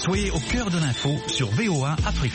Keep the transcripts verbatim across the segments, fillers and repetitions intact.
Soyez au cœur de l'info sur V O A Afrique.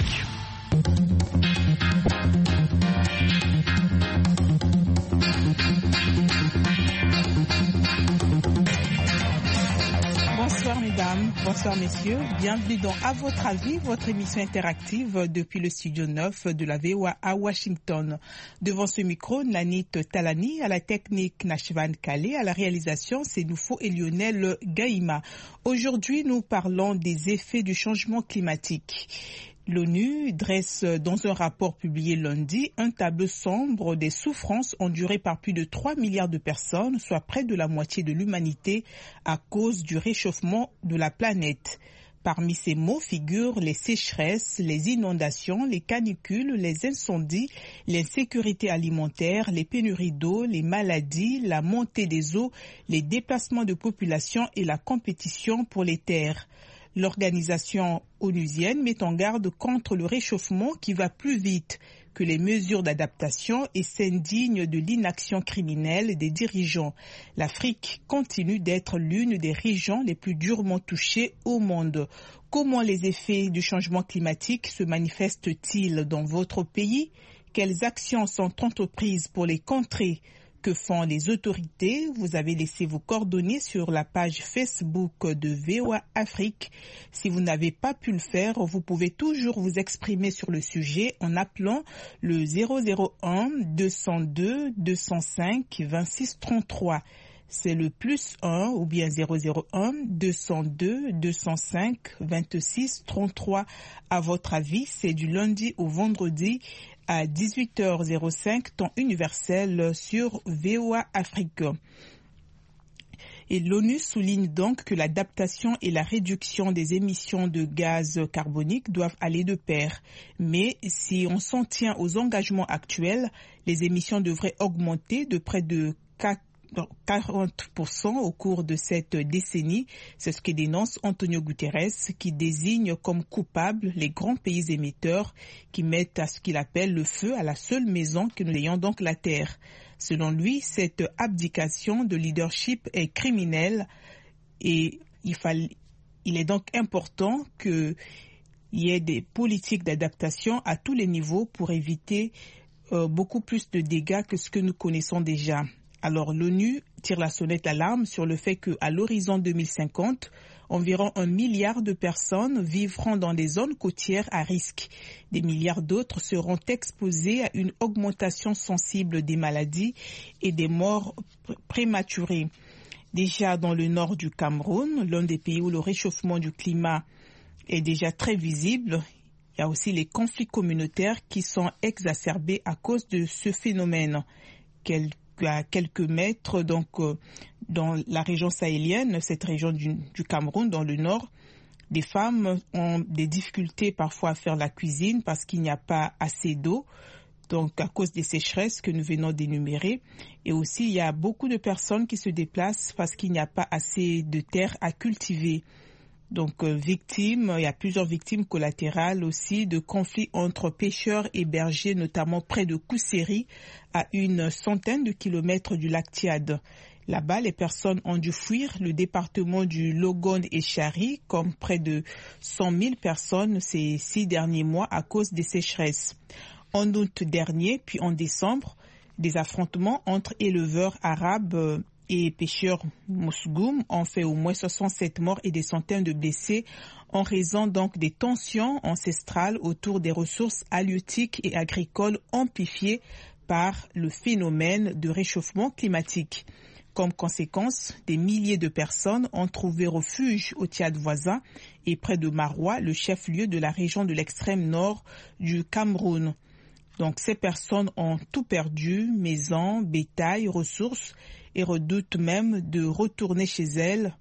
Bonsoir mesdames, bonsoir messieurs, bienvenue dans À votre avis, votre émission interactive depuis le studio neuf de la V O A à Washington. Devant ce micro, Nanit Talani, à la technique Nashvan Kale, à la réalisation c'est Noufo et Lionel Gaïma. Aujourd'hui nous parlons des effets du changement climatique. L'ONU dresse dans un rapport publié lundi un tableau sombre des souffrances endurées par plus de trois milliards de personnes, soit près de la moitié de l'humanité, à cause du réchauffement de la planète. Parmi ces maux figurent les sécheresses, les inondations, les canicules, les incendies, l'insécurité alimentaire, les pénuries d'eau, les maladies, la montée des eaux, les déplacements de population et la compétition pour les terres. L'organisation onusienne met en garde contre le réchauffement qui va plus vite que les mesures d'adaptation et s'indigne de l'inaction criminelle des dirigeants. L'Afrique continue d'être l'une des régions les plus durement touchées au monde. Comment les effets du changement climatique se manifestent-ils dans votre pays? Quelles actions sont entreprises pour les contrer? Que font les autorités? Vous avez laissé vos coordonnées sur la page Facebook de V O A Afrique. Si vous n'avez pas pu le faire, vous pouvez toujours vous exprimer sur le sujet en appelant le zéro zéro un deux zéro deux deux zéro cinq vingt-six trente-trois. C'est le plus un ou bien zéro zéro un deux zéro deux deux zéro cinq vingt-six trente-trois. À votre avis, c'est du lundi au vendredi à dix-huit heures cinq, temps universel sur V O A Afrique. Et l'ONU souligne donc que l'adaptation et la réduction des émissions de gaz carbonique doivent aller de pair. Mais si on s'en tient aux engagements actuels, les émissions devraient augmenter de près de quarante pour cent au cours de cette décennie. C'est ce que dénonce Antonio Guterres, qui désigne comme coupables les grands pays émetteurs qui mettent à ce qu'il appelle le feu à la seule maison que nous ayons, donc la Terre. Selon lui, cette abdication de leadership est criminelle et il, fall... il est donc important qu'il y ait des politiques d'adaptation à tous les niveaux pour éviter euh, beaucoup plus de dégâts que ce que nous connaissons déjà. Alors l'ONU tire la sonnette d'alarme sur le fait qu'à l'horizon deux mille cinquante, environ un milliard de personnes vivront dans des zones côtières à risque. Des milliards d'autres seront exposés à une augmentation sensible des maladies et des morts pr- prématurées. Déjà dans le nord du Cameroun, l'un des pays où le réchauffement du climat est déjà très visible, il y a aussi les conflits communautaires qui sont exacerbés à cause de ce phénomène. Quel à quelques mètres, donc euh, dans la région sahélienne, cette région du, du Cameroun, dans le nord, des femmes ont des difficultés parfois à faire la cuisine parce qu'il n'y a pas assez d'eau, donc à cause des sécheresses que nous venons d'énumérer. Et aussi, il y a beaucoup de personnes qui se déplacent parce qu'il n'y a pas assez de terre à cultiver. Donc, euh, victimes, il y a plusieurs victimes collatérales aussi de conflits entre pêcheurs et bergers, notamment près de Kousséri, à une centaine de kilomètres du lac Tchad. Là-bas, les personnes ont dû fuir le département du Logone et Chari, comme près de cent mille personnes ces six derniers mois à cause des sécheresses. En août dernier, puis en décembre, des affrontements entre éleveurs arabes euh, et pêcheurs mousgoum ont fait au moins soixante-sept morts et des centaines de blessés en raison donc des tensions ancestrales autour des ressources halieutiques et agricoles amplifiées par le phénomène de réchauffement climatique. Comme conséquence, des milliers de personnes ont trouvé refuge au Tchad voisin et près de Maroua, le chef-lieu de la région de l'extrême nord du Cameroun. Donc ces personnes ont tout perdu, maisons, bétail, ressources, et redoutent même de retourner chez elles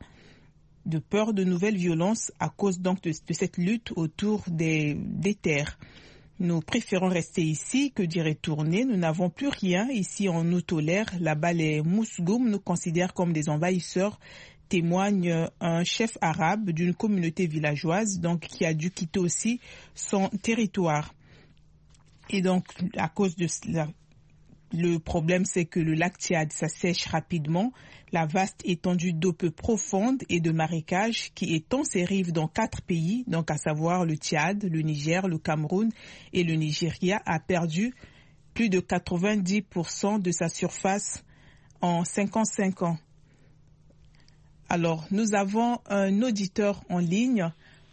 de peur de nouvelles violences à cause donc de, de cette lutte autour des, des terres. Nous préférons rester ici que d'y retourner. Nous n'avons plus rien. Ici, on nous tolère. Là-bas, les Mousgoum nous considèrent comme des envahisseurs, témoigne un chef arabe d'une communauté villageoise, donc qui a dû quitter aussi son territoire. Et donc, à cause de cela, Le problème, c'est que le lac Tchad, ça sèche rapidement. La vaste étendue d'eau peu profonde et de marécages qui étend ses rives dans quatre pays, donc à savoir le Tchad, le Niger, le Cameroun et le Nigeria, a perdu plus de quatre-vingt-dix pour cent de sa surface en cinquante-cinq ans. Alors, nous avons un auditeur en ligne,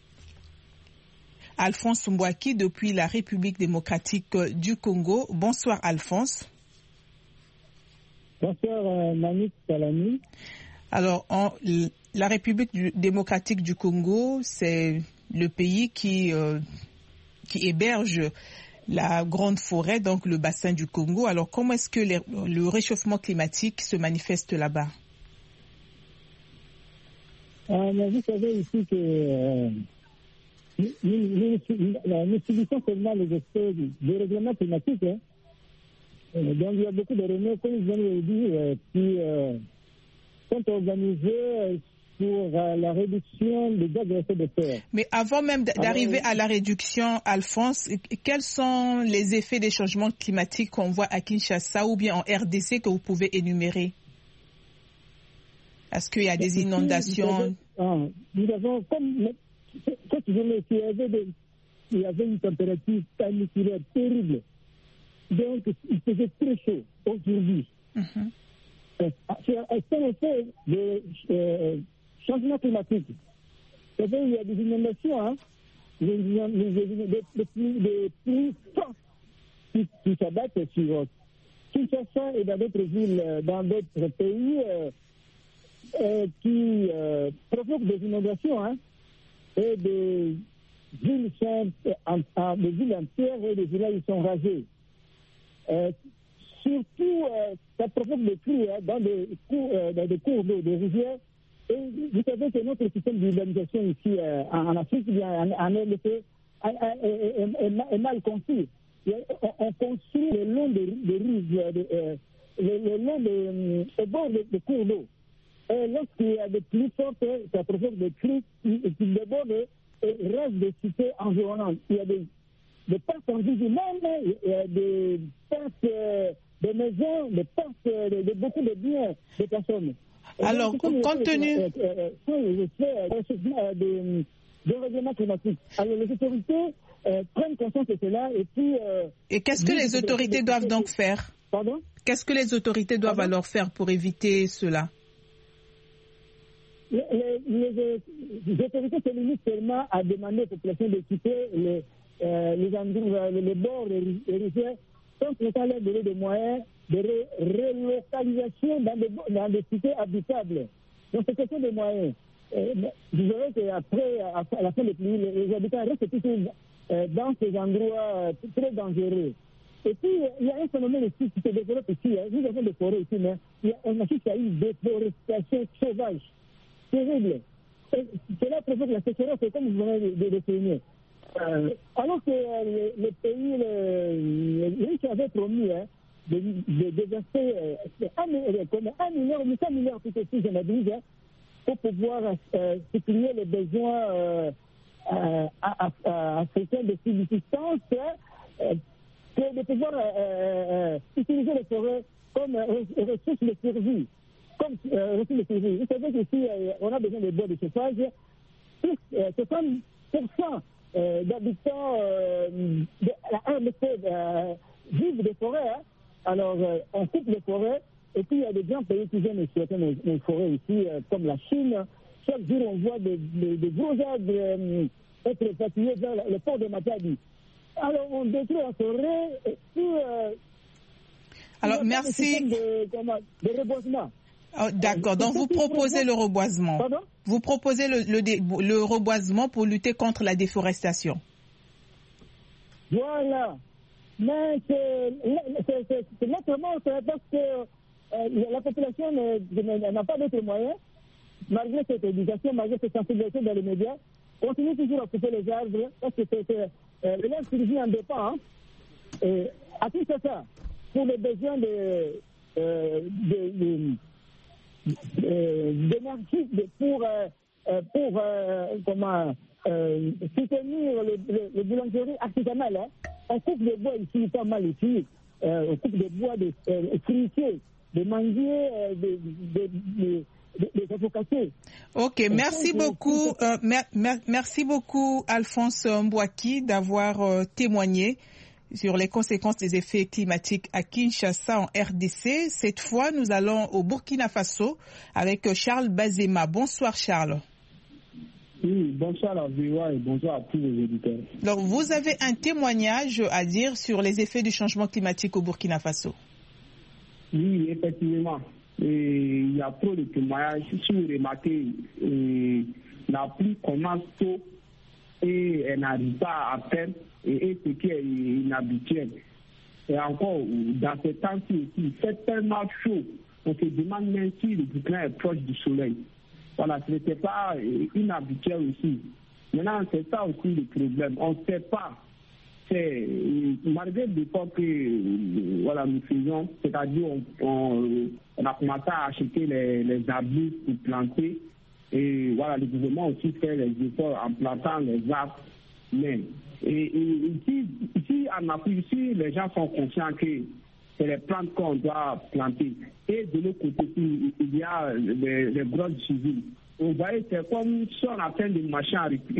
Alphonse Mbouaki, depuis la République démocratique du Congo. Bonsoir, Alphonse. Bonsoir, euh, Nani Talani. Alors, en, la République du, démocratique du Congo, c'est le pays qui, euh, qui héberge la grande forêt, donc le bassin du Congo. Alors, comment est-ce que les, le réchauffement climatique se manifeste là-bas? Euh, mais vous savez ici que euh, nous, nous, nous, nous subissons seulement les effets du dérèglement climatique. Hein. Donc, il y a beaucoup de réunions, comme je viens de le dire, euh, qui euh, sont organisées pour euh, la réduction des gaz à effet de serre. Mais avant même d'arriver Alors, à la réduction, Alphonse, quels sont les effets des changements climatiques qu'on voit à Kinshasa ou bien en R D C que vous pouvez énumérer? Est-ce qu'il y a des inondations? Ah, nous avons, comme quand je l'ai dit, il y avait, des, il y avait une température caniculaire terrible. Donc, il faisait très chaud aujourd'hui. Mm-hmm. Euh, c'est un effet de euh, changement climatique. Vous savez, il y a des inondations, hein, des, des, des, des, des pluies fortes qui, qui s'abattent sur Kinshasa et dans d'autres villes, dans d'autres pays, euh, euh, qui euh, provoquent des inondations, hein, et des villes, sont, en, en, des villes entières et des villages sont rasés. Euh, surtout, euh, ça provoque des crues hein, dans, des cours, euh, dans des cours d'eau, des rivières. Et vous savez que notre système d'urbanisation ici euh, en, en Afrique, en, en R D C, est, est, est mal conçu. On, on construit le long des de rives, de, euh, le, le long de, au bord des de cours d'eau. Et lorsqu'il y a des pluies fortes, ça provoque des crues qui, qui débordent et restent des cités environnantes. Il y a des des pertes en vie humaine, des pertes euh, de maisons, des pertes de, de beaucoup de biens des personnes. Alors, donc, compte tenu... de règlement climatique. Alors, les autorités euh, prennent conscience de cela et puis... Euh, et qu'est-ce que les autorités doivent donc faire? Pardon? Qu'est-ce que les autorités doivent Pardon? alors faire pour éviter cela? Les, les, les, les autorités se limitent seulement à demander aux populations de quitter les... Euh, les endroits, les bords des rivières, sans pourtant leur donner des moyens de ré relocalisation dans des, dans des cités habitables. Donc c'est question de moyens. Euh, vous verrez qu'après, à la fin des pluies, les, les habitants restent toujours euh, dans ces endroits euh, très dangereux. Et puis, il y a un phénomène ici qui se développe ici. Hein. Nous avons des forêts ici, mais il y a, on assiste à une déforestation sauvage, terrible. Et cela provoque la sécheresse, c'est comme vous venez de le souligner. Euh, alors que euh, le, le pays, le, le riche avait promis hein, de, de déverser euh, un, comme un milliard, cinq milliards tout aussi, je m'abuse, hein, pour pouvoir euh, supplier les besoins euh, euh, africains de subsistance, euh, de pouvoir euh, euh, utiliser les forêts comme euh, ressources de survie. Comme euh, ressources de survie. Vous savez qu'ici, euh, on a besoin de bois de chauffage. soixante pour cent Euh, d'habitants euh, de la R D C euh, vivent des forêts. Hein. Alors, euh, on coupe les forêts, et puis il y a des grands pays qui viennent exploiter nos, nos forêts ici, euh, comme la Chine. Chaque jour, on voit des, des, des gros arbres euh, être évacués vers le port de Matadi. Alors, on détruit la forêt, et puis... Euh, Alors, merci. De, comment, de reboisement. Oh, d'accord, donc vous proposez le reboisement. Pardon? Vous proposez le, le, le reboisement pour lutter contre la déforestation. Voilà. Mais c'est naturellement parce que euh, la population n'a pas d'autres moyens, malgré cette éducation, malgré cette sensibilisation dans les médias, continue toujours à couper les arbres, parce que euh, l'élève survie en dépend. Hein. Et à tout ça, pour les besoins de... Euh, de, de d'énergie pour, euh, pour euh, comment, euh, soutenir le, le, le boulangerie artisanale. Hein. On coupe le bois ici, pas mal ici. euh, on coupe des bois, des euh, fruitiers, des manguiers, euh, des de, de, de, de avocatiers. Ok, et merci beaucoup, euh, mer, mer, merci beaucoup Alphonse Mbouaki d'avoir euh, témoigné sur les conséquences des effets climatiques à Kinshasa en R D C. Cette fois, nous allons au Burkina Faso avec Charles Bazema. Bonsoir Charles. Oui, bonsoir à V O A et bonsoir à tous les auditeurs. Donc, vous avez un témoignage à dire sur les effets du changement climatique au Burkina Faso. Oui, effectivement. Et il y a trop de témoignages. Si vous remarquez, et la pluie commence tôt et elle n'arrive pas à peine, et, et ce qui est inhabituel. Et encore, dans ces temps-ci aussi, il fait tellement chaud, on se demande même si le Burkina est proche du soleil. Voilà, ce n'était pas inhabituel aussi. Maintenant, c'est ça aussi le problème. On ne sait pas. C'est, malgré l'effort que voilà, nous faisons, c'est-à-dire on, on, on a commencé à acheter les, les arbustes pour planter. Et voilà, le gouvernement aussi fait les efforts en plantant les arbres. Mais et, et, ici, ici, en Afrique, ici, les gens sont conscients que c'est les plantes qu'on doit planter. Et de l'autre côté, il y a les, les grottes civiles. Vous voyez, c'est comme si on appelle des machins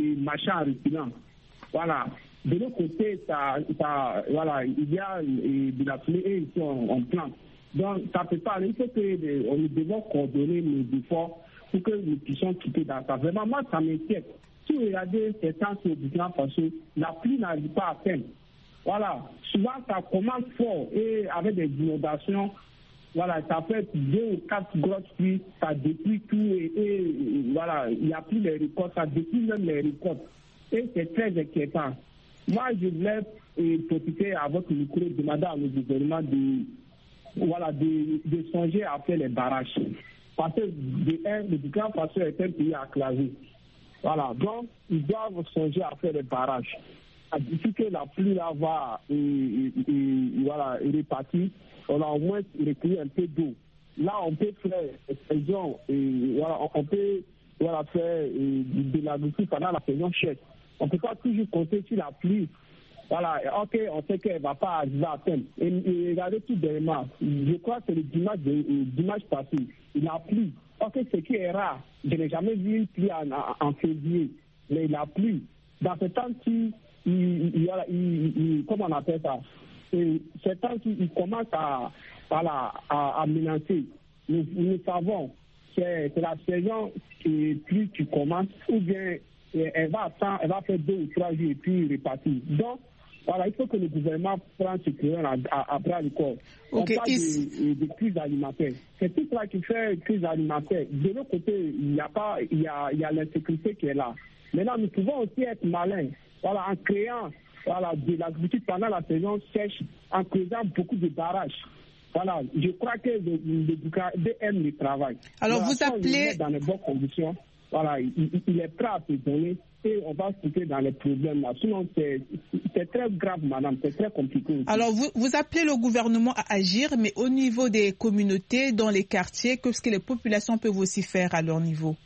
en reculant. Voilà. De l'autre côté, ça, ça, voilà, il y a de la pluie et ici on, on plante. Donc, ça peut pas aller. Il faut que nous devons coordonner nos efforts pour que nous puissions quitter dans ça. Vraiment, moi, ça m'inquiète. Si vous regardez ces temps sur le Burkina Faso, la pluie n'arrive pas à peine. Voilà. Souvent, ça commence fort et avec des inondations. Voilà, ça fait deux ou quatre grosses pluies, ça détruit tout et, et, et voilà, il n'y a plus les récoltes, ça détruit même les récoltes. Et c'est très inquiétant. Moi, je voulais euh, profiter à votre micro de demander à nos gouvernements de, voilà, de, de songer à faire les barrages. Parce que de un, le Burkina Faso est un pays enclavé. Voilà, donc ils doivent songer à faire les barrages. D'ici que la pluie là va et, et, et, voilà, répartir, on a au moins recueilli un peu d'eau. Là, on peut faire saison et voilà, on peut voilà, faire et, de l'agriculture pendant la saison chèque. On ne peut pas toujours compter sur la pluie. Voilà, ok, on sait qu'elle ne va pas arriver à peine. Et, et regardez tout dernièrement, je crois que c'est le dimanche, de, dimanche passé, il a plu. Ok, ce qui est rare, je n'ai jamais vu une pluie en, en, en février, mais il a plu. Dans ce temps-ci, il, il, il, il, il, comment on appelle ça? Et ce temps-ci, il commence à, voilà, à, à menacer. Nous, nous savons que c'est la saison qui pluie qui commence, ou bien elle va attendre, elle va faire deux ou trois jours et puis repartir. Donc, voilà, il faut que le gouvernement prenne ce problème à, à, à bras le corps. Okay, on parle de, de crise alimentaire. C'est tout ça qui fait crise alimentaire. De l'autre côté, il y a pas, il y a, il y a l'insécurité qui est là. Maintenant, nous pouvons aussi être malins. Voilà, en créant, voilà, de l'agriculture pendant la saison sèche, en creusant beaucoup de barrages. Voilà, je crois que le, le, le aime le travail. Alors, voilà, vous appelez dans les bonnes conditions. Voilà, il, il est prêt à se donner et on va se quitter dans les problèmes là. Sinon, c'est, c'est très grave, madame, c'est très compliqué aussi. Alors, vous, vous appelez le gouvernement à agir, mais au niveau des communautés, dans les quartiers, qu'est-ce que les populations peuvent aussi faire à leur niveau?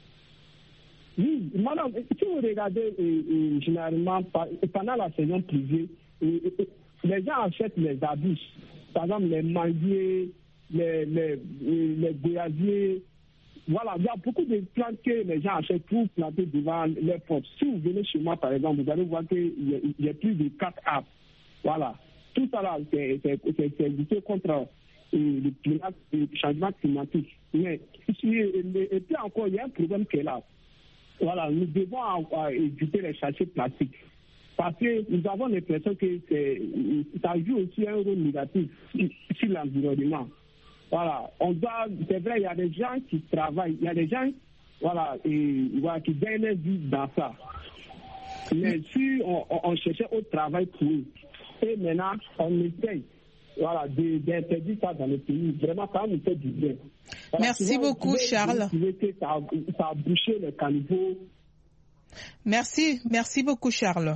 Oui, madame, si vous regardez euh, euh, généralement pendant la saison privée, euh, euh, les gens achètent les arbustes, par exemple les manguiers, les, les, euh, les goyaviers. Voilà, il y a beaucoup de plantes que les gens achètent pour planter devant les portes. Si vous venez chez moi, par exemple, vous allez voir qu'il y a plus de quatre arbres. Voilà. Tout ça là, c'est, c'est, c'est, c'est lutter contre euh, le, climat, le changement climatique. Mais et puis encore, il y a un problème qui est là. Voilà, nous devons euh, éviter les sachets plastiques. Parce que nous avons l'impression que c'est, ça joue aussi un rôle négatif sur, sur l'environnement. Voilà, on doit, c'est vrai, il y a des gens qui travaillent, il y a des gens, voilà, et, voilà qui gagnent leur vie dans ça. Mais si on, on, on cherchait au travail pour eux, et maintenant, on essaye, voilà, d'interdire ça dans le pays, vraiment, ça nous fait du bien. Voilà, merci souvent, beaucoup, Charles. Que ça, ça a bouché les caniveaux. Merci, merci beaucoup, Charles.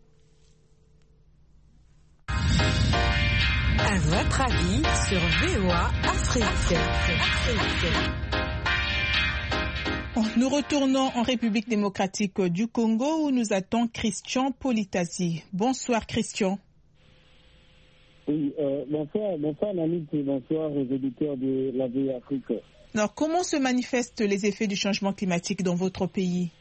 À votre avis sur V O A Afrique. Nous retournons en République démocratique du Congo où nous attend Christian Politasi. Bonsoir Christian. Oui, euh, bonsoir, bonsoir Nanit et bonsoir aux éditeurs de la V O A Afrique. Alors, comment se manifestent les effets du changement climatique dans votre pays?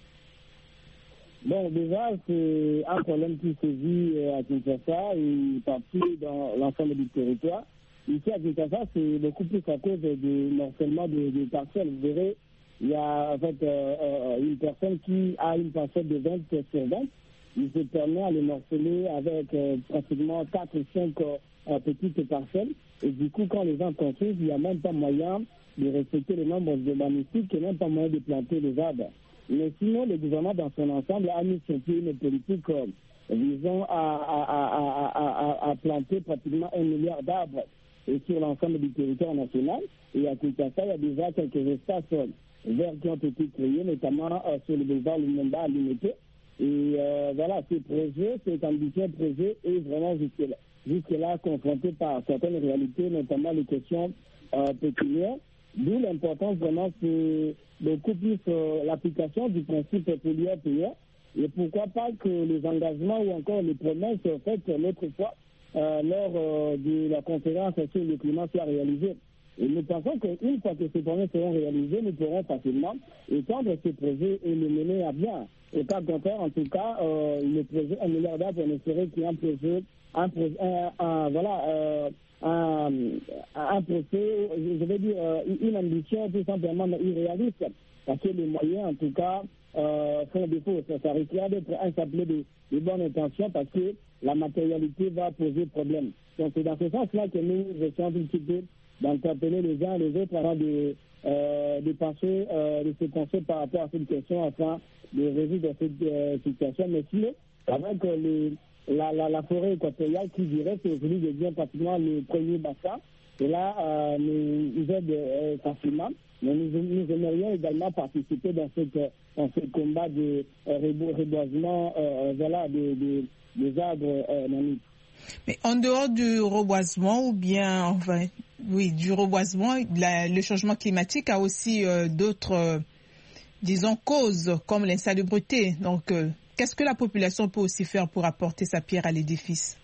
Bon, déjà, c'est un problème qui se vit à Kinshasa et partout dans l'ensemble du territoire. Ici à Kinshasa, c'est beaucoup plus à cause du morcellement de, de parcelles. Vous verrez, il y a en fait euh, une personne qui a une parcelle de vingt sur vingt. Il se permet à le morceler avec euh, pratiquement quatre ou cinq euh, petites parcelles. Et du coup, quand les gens construisent, il n'y a même pas moyen de respecter le nombre de magnifiques et même pas moyen de planter les arbres. Mais sinon, le gouvernement dans son ensemble a mis sur pied une politique euh, visant à, à, à, à, à, à planter pratiquement un milliard d'arbres et sur l'ensemble du territoire national. Et à Kinshasa, il y a déjà quelques espaces euh, verts qui ont été créés, notamment euh, sur le boulevard Lumumba à Limité. Et euh, voilà, ce projet, cet ambitieux projet est vraiment jusque-là, jusque-là confronté par certaines réalités, notamment les questions euh, pécuniaires. D'où l'importance vraiment, c'est beaucoup plus euh, l'application du principe pollueur-payeur. Et pourquoi pas que les engagements ou encore les promesses faites l'autre fois euh, lors euh, de la conférence sur le climat soient réalisées. Et nous pensons qu'une fois que ces promesses seront réalisées, nous pourrons facilement étendre ces projets et les mener à bien. Et pas contraire, en tout cas, euh, le projet un milliard d'arbres ne serait qu'un projet, un projet, un, un, voilà, euh, un, un projet, je vais dire, euh, une ambition tout simplement irréaliste. Parce que les moyens, en tout cas, euh, font défaut. Ça, ça risquerait d'être un chapelet de, de bonnes intentions parce que la matérialité va poser problème. Donc c'est dans ce sens-là que nous essayons un petit peu d'interpeller les uns et les autres avant de, euh, de penser, euh, de se penser par rapport à cette question afin de résoudre cette euh, situation. Mais sinon, avec euh, les, la, la, la forêt équatoriale qui dirait que aujourd'hui devient pratiquement le premier bassin, et là, euh, nous, nous aide euh, facilement. Mais nous, nous aimerions également participer dans, cette, dans ce combat de euh, reboisement euh, voilà, des, des, des arbres euh, naniques. Mais en dehors du reboisement ou bien, enfin, oui, du reboisement, la, le changement climatique a aussi euh, d'autres, euh, disons, causes comme l'insalubrité. Donc, euh, qu'est-ce que la population peut aussi faire pour apporter sa pierre à l'édifice?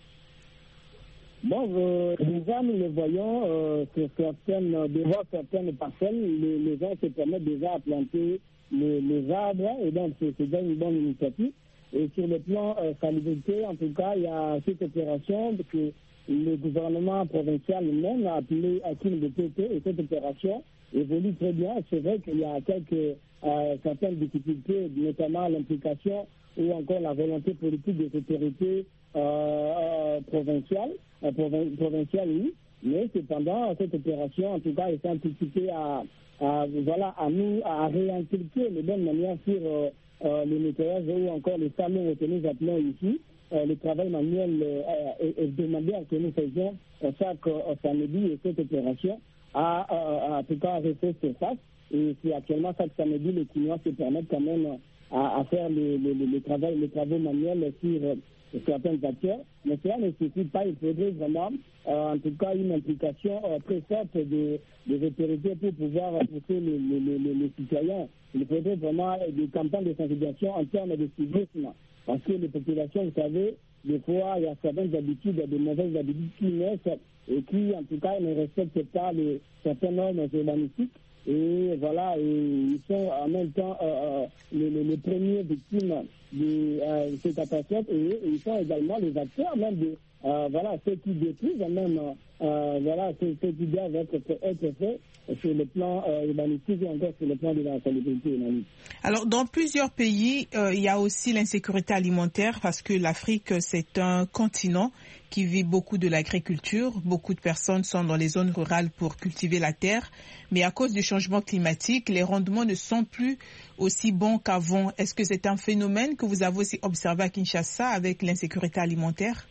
Bon, euh, déjà, nous le voyons euh, sur certaines, devant certaines parcelles, les, les gens se permettent déjà à planter les, les arbres, et donc c'est déjà une bonne initiative. Et sur le plan euh, salubrité, en tout cas, il y a cette opération que le gouvernement provincial même a appelé à Kin de T T, et cette opération évolue très bien. C'est vrai qu'il y a quelques euh, certaines difficultés, notamment l'implication ou encore la volonté politique des autorités euh, euh, provinciales, euh, provin- provinciales, oui. Mais cependant, cette opération, en tout cas, est anticipée à, à, voilà, à nous, à réinculquer les bonnes manières sur euh, euh, le nettoyage ou encore les salons que nous appelons ici, euh, le travail manuel euh, hebdomadaire que nous faisons euh, chaque euh, samedi, et cette opération a, euh, en tout cas, refait surface. Et c'est actuellement chaque samedi, les clients se permettent quand même à, à faire le, le, le, le travail, les travaux manuels sur euh, certains acteurs. Mais cela ne suffit pas. Il faudrait vraiment, euh, en tout cas, une implication euh, très forte de, des autorités pour pouvoir pousser les, les, les, les citoyens. Il faudrait vraiment des campagnes de sensibilisation en termes de civisme. Parce que les populations, vous savez, des fois, il y a certaines habitudes, des mauvaises habitudes qui naissent et qui, en tout cas, ne respectent pas les, certaines normes urbanistiques. Et voilà, et ils sont en même temps euh, les, les, les premiers victimes de euh, ces catastrophes, et, et ils sont également les acteurs même de euh, voilà, ceux qui détruisent même euh, voilà, ceux, ceux qui doivent être, être faits sur le plan euh, urbanistique et encore sur le plan de la salubrité humaine. Alors, dans plusieurs pays, euh, il y a aussi l'insécurité alimentaire parce que l'Afrique, c'est un continent qui vit beaucoup de l'agriculture. Beaucoup de personnes sont dans les zones rurales pour cultiver la terre. Mais à cause du changement climatique, les rendements ne sont plus aussi bons qu'avant. Est-ce que c'est un phénomène que vous avez aussi observé à Kinshasa avec l'insécurité alimentaire?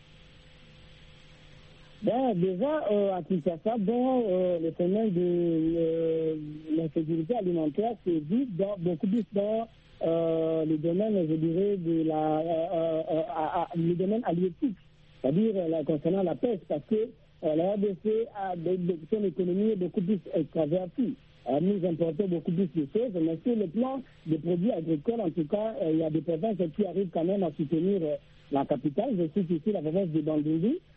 Ben, déjà, euh, à Kinshasa, bon, euh, le phénomène de euh, l'insécurité alimentaire se vit dans, beaucoup plus dans euh, le domaine, je dirais, de la, euh, euh, à, à, le domaine halieutique, c'est-à-dire euh, concernant la pêche, parce que euh, la R D C a de, de, son économie est beaucoup plus extravertie. Euh, nous importons beaucoup plus de choses, mais sur le plan des produits agricoles, en tout cas, euh, il y a des provinces qui arrivent quand même à soutenir euh, la capitale. Je cite ici la province de Bandundu,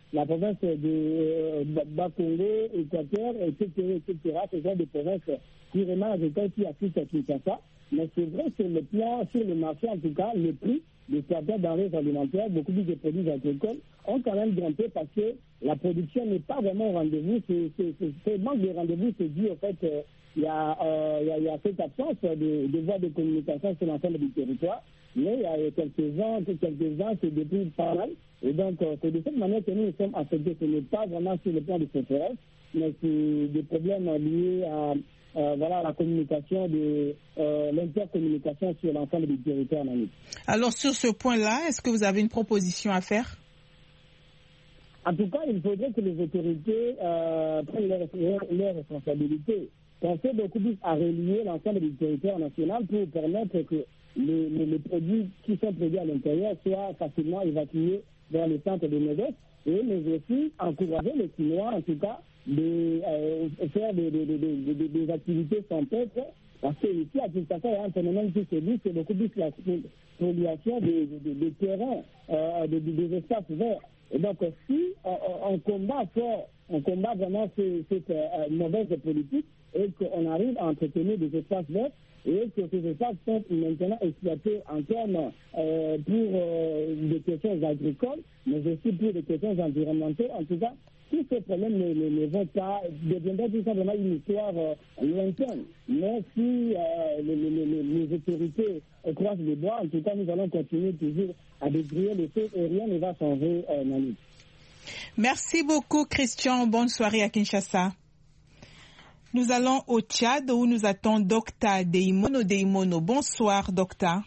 la province de euh, Bas-Congo, Équateur, et cetera, et cetera. Ce sont des provinces purement agricoles qui assistent à Kinshasa. Mais c'est vrai que le plan, sur le marché, en tout cas, le prix de certains denrées alimentaires, beaucoup plus de produits agricoles, ont quand même grimpé parce que la production n'est pas vraiment au rendez-vous. Ce manque de rendez-vous se dit, au fait, euh, il y, euh, y, y a cette absence de, de voies de communication sur l'ensemble du territoire. Mais il y a quelques ans, quelques ans, c'est depuis pas mal. Et donc, euh, c'est de cette manière que nous, nous sommes affectés. Ce n'est pas vraiment sur le plan de sécheresse, mais c'est des problèmes liés à euh, voilà, la communication, de euh, l'intercommunication sur l'ensemble du territoire. Alors, sur ce point-là, est-ce que vous avez une proposition à faire? En tout cas, il faudrait que les autorités euh, prennent leurs leur, leur responsabilités. Penser beaucoup plus à relier l'ensemble du territoire national pour permettre que les, les, les produits qui sont produits à l'intérieur soient facilement évacués vers les centres de négoce, et mais aussi encourager les Chinois, en tout cas, de euh, faire des, des, des, des, des, des activités champêtres, parce que ici à Kinshasa, il y a un phénomène qui se dit, c'est beaucoup plus la spoliation des, des, des terrains, euh, des, des espaces verts. Et donc, si on, on combat fort, on combat vraiment cette, cette euh, mauvaise politique, et qu'on arrive à entretenir des espaces verts, et que ces espaces sont maintenant exploités en termes euh, pour euh, des questions agricoles, mais aussi pour des questions environnementales. En tout cas, tous ces problèmes ne, ne, ne vont pas, deviendront tout simplement une histoire euh, lointaine. Mais si euh, les, les, les, les autorités euh, croisent les bois, en tout cas, nous allons continuer toujours à décrire les faits et rien ne va changer, euh, Nani. Merci beaucoup, Christian. Bonne soirée à Kinshasa. Nous allons au Tchad où nous attend Docta Deimono Deimono. Bonsoir, Docta.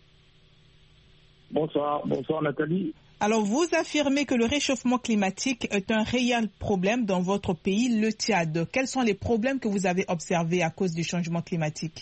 Bonsoir, bonsoir Nathalie. Alors, vous affirmez que le réchauffement climatique est un réel problème dans votre pays, le Tchad. Quels sont les problèmes que vous avez observés à cause du changement climatique?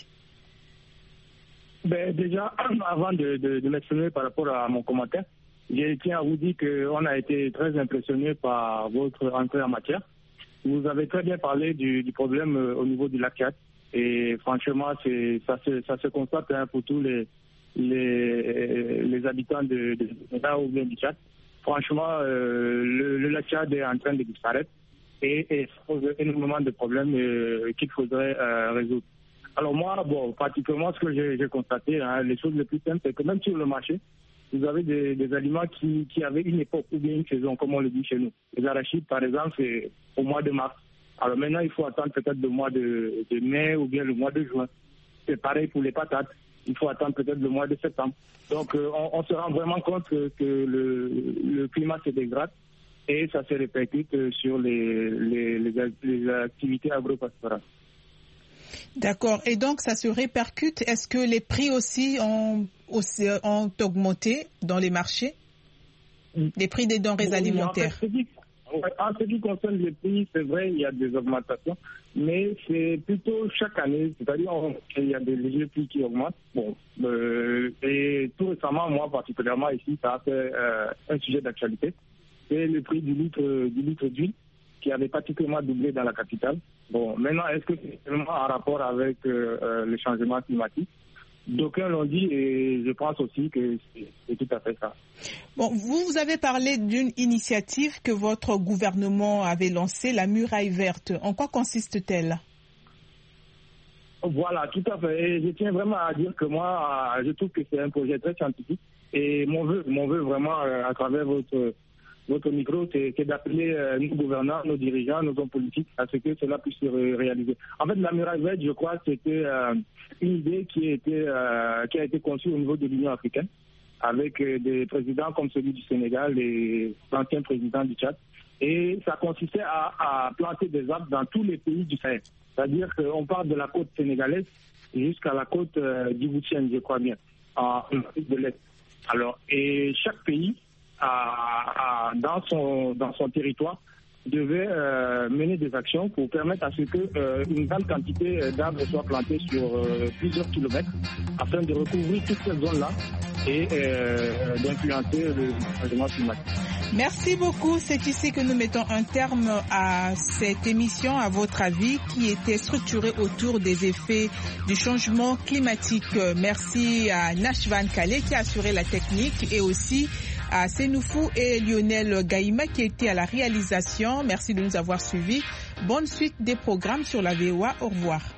Ben, déjà, avant de, de, de m'exprimer par rapport à mon commentaire, je tiens à vous dire qu'on a été très impressionnés par votre entrée en matière. Vous avez très bien parlé du, du problème euh, au niveau du lac Tchad. Et franchement, c'est, ça, se, ça se constate hein, pour tous les, les, les habitants de, de, de là ou bien du Tchad. Franchement, euh, le, le lac Tchad est en train de disparaître et, et ça pose énormément de problèmes euh, qu'il faudrait euh, résoudre. Alors moi, bon, pratiquement, ce que j'ai, j'ai constaté, hein, les choses les plus simples, c'est que même sur le marché, vous avez des, des aliments qui, qui avaient une époque ou bien une saison, comme on le dit chez nous. Les arachides, par exemple, c'est au mois de mars. Alors maintenant, il faut attendre peut-être le mois de, de mai ou bien le mois de juin. C'est pareil pour les patates. Il faut attendre peut-être le mois de septembre. Donc, euh, on, on se rend vraiment compte que, que le, le climat se dégrade et ça se répercute sur les, les, les, les activités agro-pastorales. D'accord. Et donc, ça se répercute. Est-ce que les prix aussi ont, aussi, ont augmenté dans les marchés? Les prix des denrées oui, alimentaires. En, fait, en ce qui concerne les prix, c'est vrai, il y a des augmentations, mais c'est plutôt chaque année. C'est-à-dire qu'il y a des légers prix qui augmentent. Bon, euh, et tout récemment, moi particulièrement ici, ça a fait euh, un sujet d'actualité. C'est le prix du litre, du litre d'huile qui avait pratiquement doublé dans la capitale. Bon, maintenant, est-ce que c'est vraiment en rapport avec euh, euh, le changement climatique? D'aucuns l'ont dit et je pense aussi que c'est, c'est tout à fait ça. Bon, vous, vous avez parlé d'une initiative que votre gouvernement avait lancée, la muraille verte. En quoi consiste-t-elle? Voilà, tout à fait. Et je tiens vraiment à dire que moi, je trouve que c'est un projet très scientifique. Et mon vœu, mon vœu vraiment, à travers votre... Votre micro, c'est, c'est d'appeler euh, nos gouvernants, nos dirigeants, nos hommes politiques à ce que cela puisse se ré- réaliser. En fait, la muraille verte, je crois, c'était euh, une idée qui a été, euh, qui a été conçue au niveau de l'Union africaine, avec euh, des présidents comme celui du Sénégal et l'ancien président du Tchad. Et ça consistait à, à planter des arbres dans tous les pays du Sahel. C'est-à-dire qu'on part de la côte sénégalaise jusqu'à la côte euh, djiboutienne, je crois bien, en Afrique de l'Est. Alors, et chaque pays, À, à, dans son dans son territoire devait euh, mener des actions pour permettre à ce que euh, une grande quantité d'arbres soit plantée sur euh, plusieurs kilomètres afin de recouvrir toute cette zone-là et euh, d'influencer le changement climatique. Merci beaucoup. C'est ici que nous mettons un terme à cette émission, à votre avis, qui était structurée autour des effets du changement climatique. Merci à Nashvan Kale qui a assuré la technique et aussi à Senoufou et Lionel Gaïma qui étaient à la réalisation. Merci de nous avoir suivis. Bonne suite des programmes sur la V O A. Au revoir.